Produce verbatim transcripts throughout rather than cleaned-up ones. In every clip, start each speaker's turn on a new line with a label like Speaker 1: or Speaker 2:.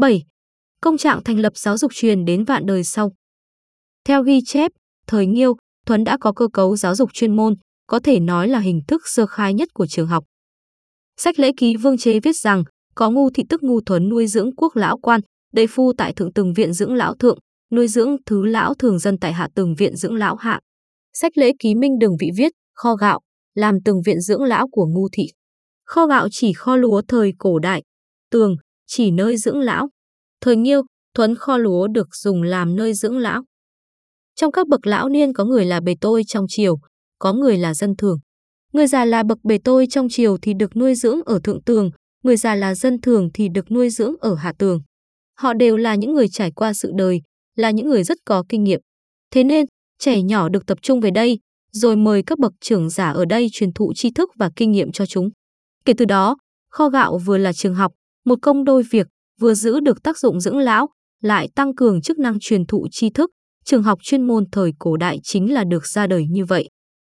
Speaker 1: bảy. Công trạng thành lập giáo dục truyền đến vạn đời sau. Theo ghi chép, thời Nghiêu, Thuấn đã có cơ cấu giáo dục chuyên môn, có thể nói là hình thức sơ khai nhất của trường học. Sách Lễ Ký Vương Chế viết rằng, có Ngu Thị tức Ngu Thuấn nuôi dưỡng quốc lão quan, đầy phu tại thượng từng viện dưỡng lão thượng, nuôi dưỡng thứ lão thường dân tại hạ từng viện dưỡng lão hạ. Sách Lễ Ký Minh Đường Vị viết, kho gạo, làm từng viện dưỡng lão của Ngu Thị. Kho gạo chỉ kho lúa thời cổ đại, tường chỉ nơi dưỡng lão. Thời Nghiêu, Thuấn kho lúa được dùng làm nơi dưỡng lão. Trong các bậc lão niên có người là bề tôi trong triều, có người là dân thường. Người già là bậc bề tôi trong triều thì được nuôi dưỡng ở thượng tường, người già là dân thường thì được nuôi dưỡng ở hạ tường. Họ đều là những người trải qua sự đời, là những người rất có kinh nghiệm. Thế nên, trẻ nhỏ được tập trung về đây, rồi mời các bậc trưởng giả ở đây truyền thụ tri thức và kinh nghiệm cho chúng. Kể từ đó, kho gạo vừa là trường học, một công đôi việc, vừa giữ được tác dụng dưỡng lão, lại tăng cường chức năng truyền thụ tri thức. Trường học chuyên môn thời cổ đại chính là được ra đời như vậy.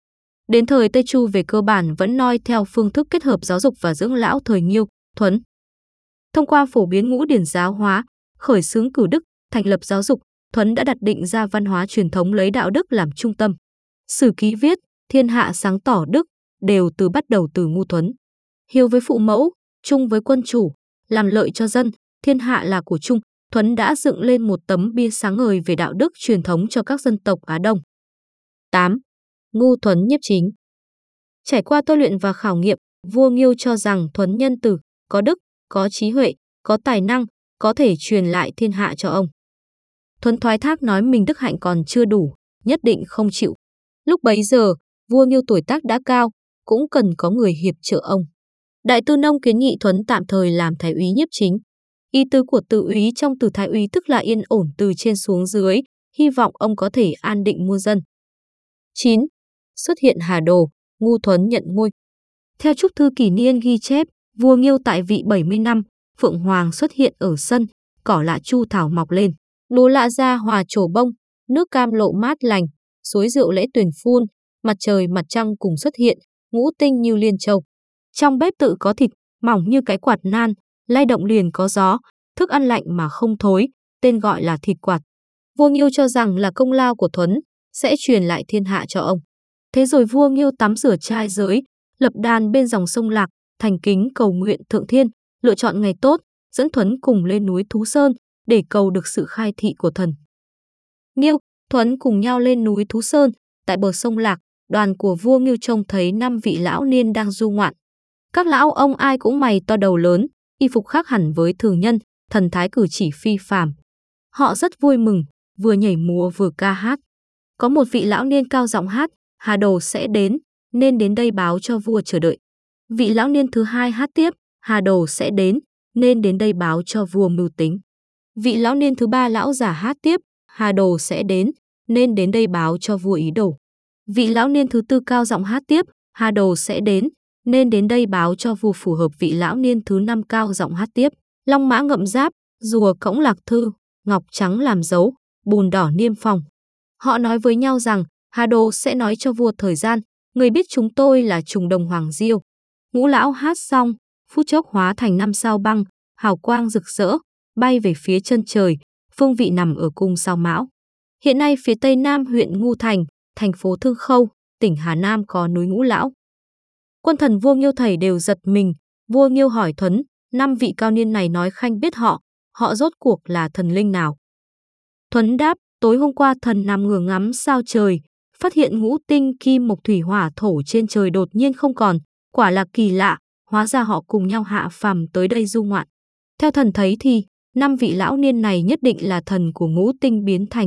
Speaker 1: Đến thời Tây Chu về cơ bản vẫn noi theo phương thức kết hợp giáo dục và dưỡng lão thời Nghiêu, Thuấn. Thông qua phổ biến ngũ điển giáo hóa, khởi xướng cử đức, thành lập giáo dục, Thuấn đã đặt định ra văn hóa truyền thống lấy đạo đức làm trung tâm. Sử ký viết, thiên hạ sáng tỏ đức, đều từ bắt đầu từ Ngu Thuấn. Hiếu với phụ mẫu, trung với quân chủ, làm lợi cho dân, thiên hạ là của chung. Thuấn đã dựng lên một tấm bia sáng ngời về đạo đức truyền thống cho các dân tộc Á Đông. tám. Ngu Thuấn nhiếp chính. Trải qua tôi luyện và khảo nghiệm, vua Nghiêu cho rằng Thuấn nhân từ, có đức, có trí huệ, có tài năng, có thể truyền lại thiên hạ cho ông. Thuấn thoái thác nói mình đức hạnh còn chưa đủ, nhất định không chịu. Lúc bấy giờ, vua Nghiêu tuổi tác đã cao, cũng cần có người hiệp trợ ông. Đại Tư Nông kiến nghị Thuấn tạm thời làm thái úy nhiếp chính. Ý tứ của từ úy trong từ thái úy tức là yên ổn từ trên xuống dưới, hy vọng ông có thể an định muôn dân. chín. Xuất hiện Hà Đồ, Ngu Thuấn nhận ngôi. Theo Trúc Thư Kỷ Niên ghi chép, vua Nghiêu tại vị bảy mươi năm, Phượng Hoàng xuất hiện ở sân, cỏ lạ chu thảo mọc lên, lúa lạ ra hòa trổ bông, nước cam lộ mát lành, suối rượu lễ tuyền phun, mặt trời mặt trăng cùng xuất hiện, ngũ tinh như liên châu. Trong bếp tự có thịt, mỏng như cái quạt nan, lay động liền có gió, thức ăn lạnh mà không thối, tên gọi là thịt quạt. Vua Nghiêu cho rằng là công lao của Thuấn, sẽ truyền lại thiên hạ cho ông. Thế rồi vua Nghiêu tắm rửa trai giới, lập đàn bên dòng sông Lạc, thành kính cầu nguyện thượng thiên, lựa chọn ngày tốt, dẫn Thuấn cùng lên núi Thú Sơn, để cầu được sự khai thị của thần. Nghiêu, Thuấn cùng nhau lên núi Thú Sơn, tại bờ sông Lạc, đoàn của vua Nghiêu trông thấy năm vị lão niên đang du ngoạn. Các lão ông ai cũng mày to đầu lớn, y phục khác hẳn với thường nhân, thần thái cử chỉ phi phàm. Họ rất vui mừng, vừa nhảy múa vừa ca hát. Có một vị lão niên cao giọng hát, Hà Đồ sẽ đến, nên đến đây báo cho vua chờ đợi. Vị lão niên thứ hai hát tiếp, Hà Đồ sẽ đến, nên đến đây báo cho vua mưu tính. Vị lão niên thứ ba lão giả hát tiếp, Hà Đồ sẽ đến, nên đến đây báo cho vua ý đồ. Vị lão niên thứ tư cao giọng hát tiếp, Hà Đồ sẽ đến, nên đến đây báo cho vua phù hợp. Vị lão niên thứ năm cao giọng hát tiếp, long mã ngậm giáp, rùa cõng lạc thư, ngọc trắng làm dấu, bùn đỏ niêm phong. Họ nói với nhau rằng, Hà Đồ sẽ nói cho vua thời gian, người biết chúng tôi là trùng đồng Hoàng Diêu. Ngũ lão hát xong, phút chốc hóa thành năm sao băng, hào quang rực rỡ, bay về phía chân trời, phương vị nằm ở cung Sao Mão. Hiện nay phía tây nam huyện Ngu Thành, thành phố Thương Khâu, tỉnh Hà Nam có núi Ngũ Lão. Quân thần vua Nghiêu thảy đều giật mình, vua Nghiêu hỏi Thuấn, năm vị cao niên này nói khanh biết họ, họ rốt cuộc là thần linh nào? Thuấn đáp, tối hôm qua thần nằm ngửa ngắm sao trời, phát hiện ngũ tinh kim mộc thủy hỏa thổ trên trời đột nhiên không còn, quả là kỳ lạ, hóa ra họ cùng nhau hạ phàm tới đây du ngoạn. Theo thần thấy thì, năm vị lão niên này nhất định là thần của ngũ tinh biến thành.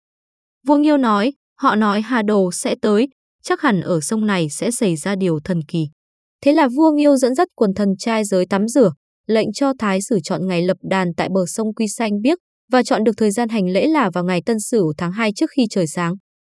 Speaker 1: Vua Nghiêu nói, họ nói Hà Đồ sẽ tới, chắc hẳn ở sông này sẽ xảy ra điều thần kỳ. Thế là vua Nghiêu dẫn dắt quần thần trai giới tắm rửa, lệnh cho thái sử chọn ngày lập đàn tại bờ sông Quy Xanh Biếc và chọn được thời gian hành lễ là vào ngày Tân Sửu tháng hai trước khi trời sáng.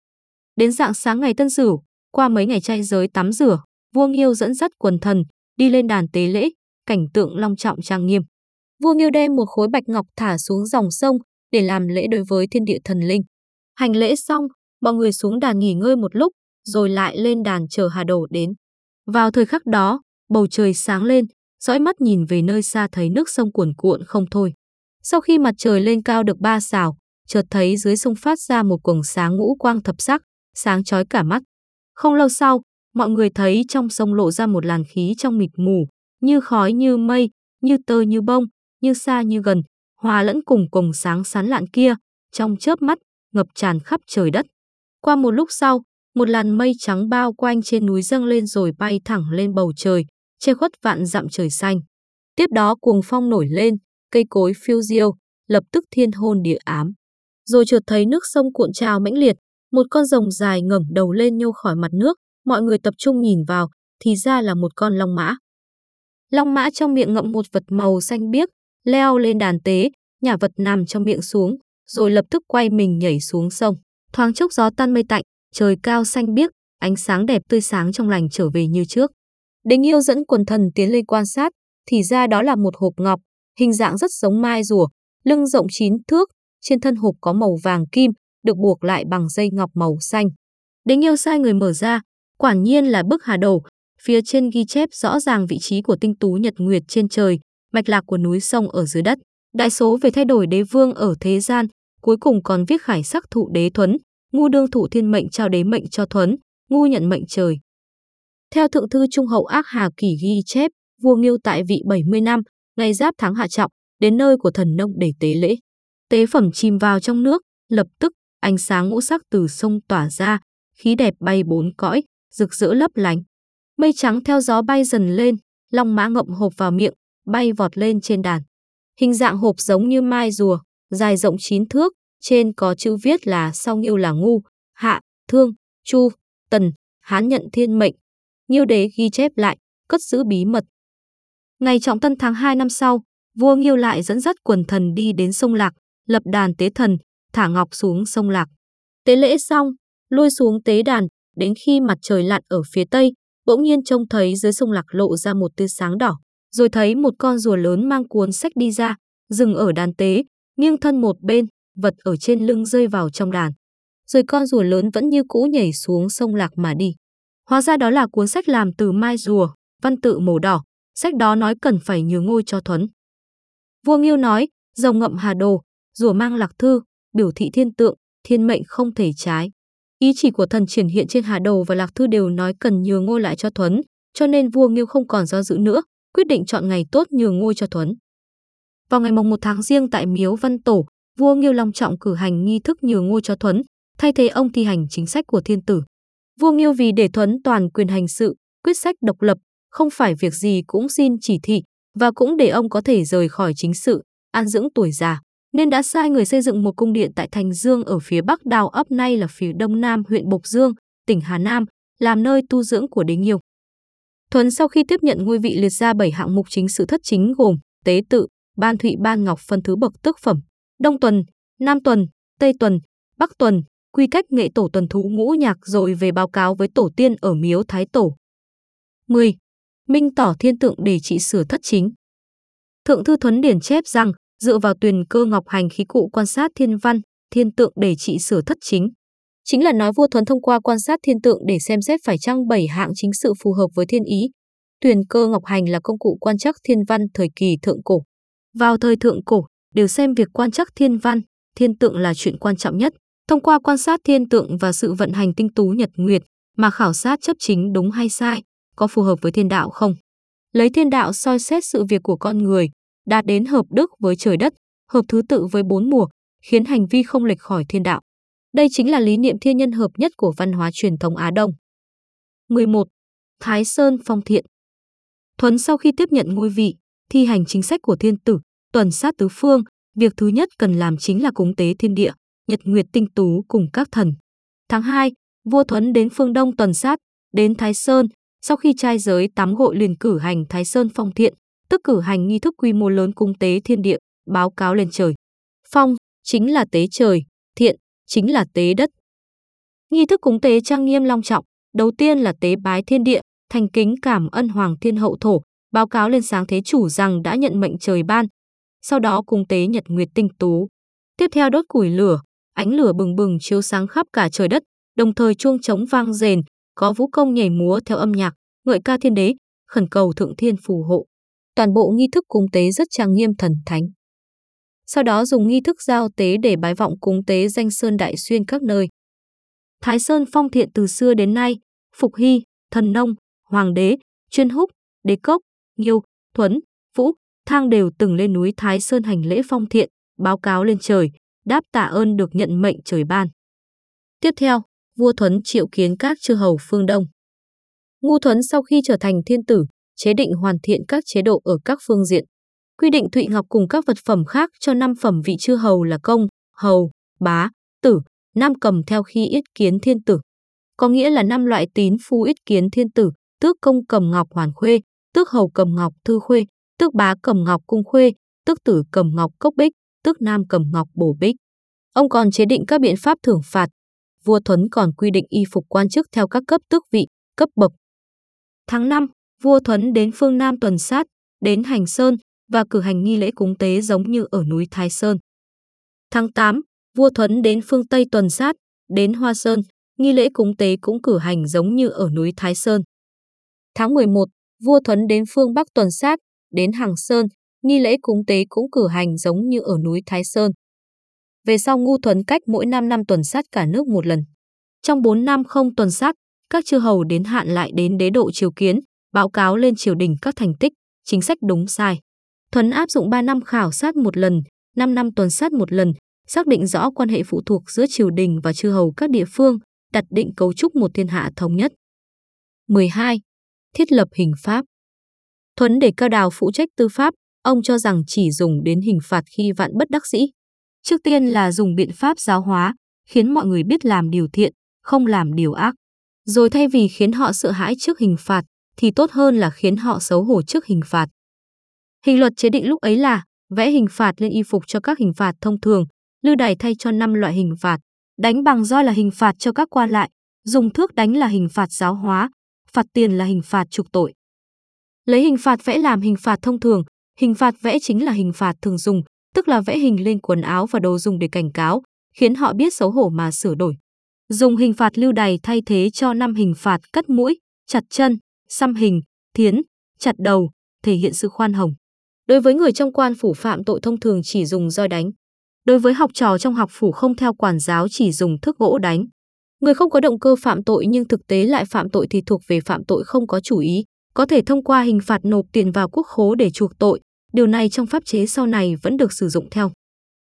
Speaker 1: Đến rạng sáng ngày Tân Sửu, qua mấy ngày trai giới tắm rửa, vua Nghiêu dẫn dắt quần thần đi lên đàn tế lễ, cảnh tượng long trọng trang nghiêm. Vua Nghiêu đem một khối bạch ngọc thả xuống dòng sông để làm lễ đối với thiên địa thần linh. Hành lễ xong, mọi người xuống đàn nghỉ ngơi một lúc, rồi lại lên đàn chờ Hà Đồ đến. Vào thời khắc đó, bầu trời sáng lên, dõi mắt nhìn về nơi xa thấy nước sông cuồn cuộn không thôi. Sau khi mặt trời lên cao được ba sào, chợt thấy dưới sông phát ra một quầng sáng ngũ quang thập sắc, sáng chói cả mắt. Không lâu sau, mọi người thấy trong sông lộ ra một làn khí trong mịt mù, như khói như mây, như tơ như bông, như xa như gần, hòa lẫn cùng quầng sáng sáng lạn kia, trong chớp mắt, ngập tràn khắp trời đất. Qua một lúc sau, một làn mây trắng bao quanh trên núi dâng lên rồi bay thẳng lên bầu trời, che khuất vạn dặm trời xanh. Tiếp đó cuồng phong nổi lên, cây cối phiêu diêu, lập tức thiên hôn địa ám. Rồi chợt thấy nước sông cuộn trào mãnh liệt, một con rồng dài ngẩng đầu lên nhô khỏi mặt nước, mọi người tập trung nhìn vào, thì ra là một con long mã. Long mã trong miệng ngậm một vật màu xanh biếc, leo lên đàn tế, nhả vật nằm trong miệng xuống, rồi lập tức quay mình nhảy xuống sông. Thoáng chốc gió tan mây tạnh, trời cao xanh biếc, ánh sáng đẹp tươi sáng trong lành trở về như trước. Đế Nghiêu dẫn quần thần tiến lên quan sát, thì ra đó là một hộp ngọc, hình dạng rất giống mai rùa, lưng rộng chín thước, trên thân hộp có màu vàng kim, được buộc lại bằng dây ngọc màu xanh. Đế Nghiêu sai người mở ra, quả nhiên là bức hà đồ, phía trên ghi chép rõ ràng vị trí của tinh tú nhật nguyệt trên trời, mạch lạc của núi sông ở dưới đất, đại số về thay đổi đế vương ở thế gian, cuối cùng còn viết khải sắc thụ đế Thuấn, ngu đương thụ thiên mệnh trao đế mệnh cho Thuấn, ngu nhận mệnh trời. Theo thượng thư Trung hậu Ác Hà Kỷ ghi chép, vua Nghiêu tại vị bảy mươi năm, ngày Giáp tháng Hạ Trọng, đến nơi của thần nông để tế lễ. Tế phẩm chìm vào trong nước, lập tức ánh sáng ngũ sắc từ sông tỏa ra, khí đẹp bay bốn cõi, rực rỡ lấp lánh. Mây trắng theo gió bay dần lên, long mã ngậm hộp vào miệng, bay vọt lên trên đàn. Hình dạng hộp giống như mai rùa, dài rộng chín thước, trên có chữ viết là sau Nghiêu là ngu, hạ, thương, chu, tần, hán nhận thiên mệnh. Nghiêu đế ghi chép lại, cất giữ bí mật. Ngày Trọng Tân tháng hai năm sau, vua Nghiêu lại dẫn dắt quần thần đi đến sông Lạc, lập đàn tế thần, thả ngọc xuống sông Lạc. Tế lễ xong, lui xuống tế đàn, đến khi mặt trời lặn ở phía tây, bỗng nhiên trông thấy dưới sông Lạc lộ ra một tia sáng đỏ, rồi thấy một con rùa lớn mang cuốn sách đi ra, dừng ở đàn tế, nghiêng thân một bên, vật ở trên lưng rơi vào trong đàn. Rồi con rùa lớn vẫn như cũ nhảy xuống sông Lạc mà đi. Hóa ra đó là cuốn sách làm từ mai rùa, văn tự màu đỏ, sách đó nói cần phải nhường ngôi cho Thuấn. Vua Nghiêu nói, rồng ngậm hà đồ, rùa mang lạc thư, biểu thị thiên tượng, thiên mệnh không thể trái. Ý chỉ của thần triển hiện trên hà đồ và lạc thư đều nói cần nhường ngôi lại cho Thuấn, cho nên vua Nghiêu không còn do dự nữa, quyết định chọn ngày tốt nhường ngôi cho Thuấn. Vào ngày mồng một tháng Giêng tại miếu Văn Tổ, vua Nghiêu long trọng cử hành nghi thức nhường ngôi cho Thuấn, thay thế ông thi hành chính sách của thiên tử. Vua Nghiêu vì để Thuấn toàn quyền hành sự, quyết sách độc lập, không phải việc gì cũng xin chỉ thị, và cũng để ông có thể rời khỏi chính sự, an dưỡng tuổi già, nên đã sai người xây dựng một cung điện tại Thành Dương ở phía bắc Đào Ấp nay là phía đông nam huyện Bộc Dương, tỉnh Hà Nam, làm nơi tu dưỡng của đế Nghiêu. Thuấn sau khi tiếp nhận ngôi vị liệt ra bảy hạng mục chính sự thất chính gồm tế tự, ban thụy ban ngọc phân thứ bậc tước phẩm, đông tuần, nam tuần, tây tuần, bắc tuần, quy cách nghệ tổ tuần thú ngũ nhạc rồi về báo cáo với tổ tiên ở miếu Thái Tổ. mười. Minh tỏ thiên tượng để trị sửa thất chính. Thượng thư Thuấn Điển chép rằng, dựa vào tuyền cơ ngọc hành khí cụ quan sát thiên văn, thiên tượng để trị sửa thất chính. Chính là nói vua Thuấn thông qua quan sát thiên tượng để xem xét phải chăng bảy hạng chính sự phù hợp với thiên ý. Tuyền cơ ngọc hành là công cụ quan trắc thiên văn thời kỳ thượng cổ. Vào thời thượng cổ, đều xem việc quan trắc thiên văn, thiên tượng là chuyện quan trọng nhất. Thông qua quan sát thiên tượng và sự vận hành tinh tú nhật nguyệt mà khảo sát chấp chính đúng hay sai, có phù hợp với thiên đạo không. Lấy thiên đạo soi xét sự việc của con người, đạt đến hợp đức với trời đất, hợp thứ tự với bốn mùa, khiến hành vi không lệch khỏi thiên đạo. Đây chính là lý niệm thiên nhân hợp nhất của văn hóa truyền thống Á Đông. mười một. Thái Sơn phong thiện. Thuấn sau khi tiếp nhận ngôi vị, thi hành chính sách của thiên tử, tuần sát tứ phương, việc thứ nhất cần làm chính là cúng tế thiên địa, nhật nguyệt tinh tú cùng các thần. Tháng hai, vua Thuấn đến phương Đông tuần sát, đến Thái Sơn, sau khi trai giới tắm gội liền cử hành Thái Sơn phong thiện, tức cử hành nghi thức quy mô lớn cúng tế thiên địa, báo cáo lên trời. Phong chính là tế trời, thiện chính là tế đất. Nghi thức cúng tế trang nghiêm long trọng, đầu tiên là tế bái thiên địa, thành kính cảm ơn Hoàng Thiên Hậu Thổ, báo cáo lên sáng thế chủ rằng đã nhận mệnh trời ban. Sau đó cúng tế nhật nguyệt tinh tú. Tiếp theo đốt củi lửa, ánh lửa bừng bừng chiếu sáng khắp cả trời đất, đồng thời chuông trống vang rền, có vũ công nhảy múa theo âm nhạc, ngợi ca thiên đế, khẩn cầu thượng thiên phù hộ. Toàn bộ nghi thức cúng tế rất trang nghiêm thần thánh. sau đó dùng nghi thức giao tế để bái vọng cúng tế danh sơn đại xuyên các nơi. Thái Sơn phong thiện từ xưa đến nay, Phục Hy, Thần Nông, Hoàng đế, Chuyên Húc, Đế Cốc, Nghiêu, Thuấn, Vũ, Thang đều từng lên núi Thái Sơn hành lễ phong thiện, báo cáo lên trời, đáp tạ ơn được nhận mệnh trời ban. Tiếp theo, vua Thuấn triệu kiến các chư hầu phương Đông. Ngu Thuấn sau khi trở thành thiên tử, chế định hoàn thiện các chế độ ở các phương diện. Quy định Thụy Ngọc cùng các vật phẩm khác cho năm phẩm vị chư hầu là công, hầu, bá, tử, nam cầm theo khi yết kiến thiên tử. Có nghĩa là năm loại tín phu yết kiến thiên tử, tước công cầm ngọc hoàn khuê, tước hầu cầm ngọc thư khuê, tước bá cầm ngọc cung khuê, tước tử cầm ngọc cốc bích, tước nam cầm ngọc bổ bích. Ông còn chế định các biện pháp thưởng phạt. Vua Thuấn còn quy định y phục quan chức theo các cấp tước vị, cấp bậc. Tháng năm, vua Thuấn đến phương Nam tuần sát, đến Hành Sơn và cử hành nghi lễ cúng tế giống như ở núi Thái Sơn. Tháng tám, vua Thuấn đến phương Tây tuần sát, đến Hoa Sơn, nghi lễ cúng tế cũng cử hành giống như ở núi Thái Sơn. Tháng mười một, vua Thuấn đến phương Bắc tuần sát, đến Hằng Sơn, nghi lễ cúng tế cũng cử hành giống như ở núi Thái Sơn. Về sau Ngu Thuấn cách mỗi năm năm tuần sát cả nước một lần. Trong bốn năm không tuần sát, các chư hầu đến hạn lại đến đế độ triều kiến, báo cáo lên triều đình các thành tích, chính sách đúng sai. Thuấn áp dụng ba năm khảo sát một lần, năm năm tuần sát một lần, xác định rõ quan hệ phụ thuộc giữa triều đình và chư hầu các địa phương, đặt định cấu trúc một thiên hạ thống nhất. mười hai. Thiết lập hình pháp. Thuấn để Cao Đào phụ trách tư pháp, ông cho rằng chỉ dùng đến hình phạt khi vạn bất đắc dĩ. Trước tiên là dùng biện pháp giáo hóa, khiến mọi người biết làm điều thiện, không làm điều ác. Rồi thay vì khiến họ sợ hãi trước hình phạt, thì tốt hơn là khiến họ xấu hổ trước hình phạt. Hình luật chế định lúc ấy là vẽ hình phạt lên y phục cho các hình phạt thông thường, lưu đày thay cho năm loại hình phạt, đánh bằng roi là hình phạt cho các quan lại, dùng thước đánh là hình phạt giáo hóa, phạt tiền là hình phạt trục tội. Lấy hình phạt vẽ làm hình phạt thông thường, hình phạt vẽ chính là hình phạt thường dùng, tức là vẽ hình lên quần áo và đồ dùng để cảnh cáo, khiến họ biết xấu hổ mà sửa đổi. Dùng hình phạt lưu đày thay thế cho năm hình phạt cắt mũi, chặt chân, xăm hình, thiến, chặt đầu, thể hiện sự khoan hồng. Đối với người trong quan phủ phạm tội thông thường chỉ dùng roi đánh. Đối với học trò trong học phủ không theo quản giáo chỉ dùng thước gỗ đánh. Người không có động cơ phạm tội nhưng thực tế lại phạm tội thì thuộc về phạm tội không có chủ ý, có thể thông qua hình phạt nộp tiền vào quốc khố để chuộc tội. Điều này trong pháp chế sau này vẫn được sử dụng theo.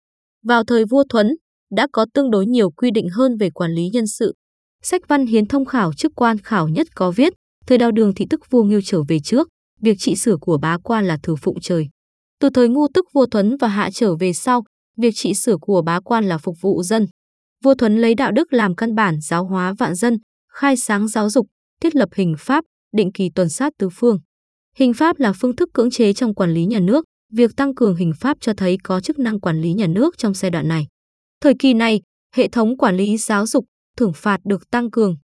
Speaker 1: Vào thời vua Thuấn, đã có tương đối nhiều quy định hơn về quản lý nhân sự. Sách Văn Hiến Thông khảo chức quan khảo nhất có viết, thời Đào Đường thì tức vua Nghiêu trở về trước, việc trị sửa của bá quan là thử phụng trời. Từ thời Ngu tức vua Thuấn và Hạ trở về sau, việc trị sửa của bá quan là phục vụ dân. Vua Thuấn lấy đạo đức làm căn bản giáo hóa vạn dân, khai sáng giáo dục, thiết lập hình pháp, định kỳ tuần sát tứ phương. Hình pháp là phương thức cưỡng chế trong quản lý nhà nước, việc tăng cường hình pháp cho thấy có chức năng quản lý nhà nước trong giai đoạn này. Thời kỳ này, hệ thống quản lý giáo dục, thưởng phạt được tăng cường,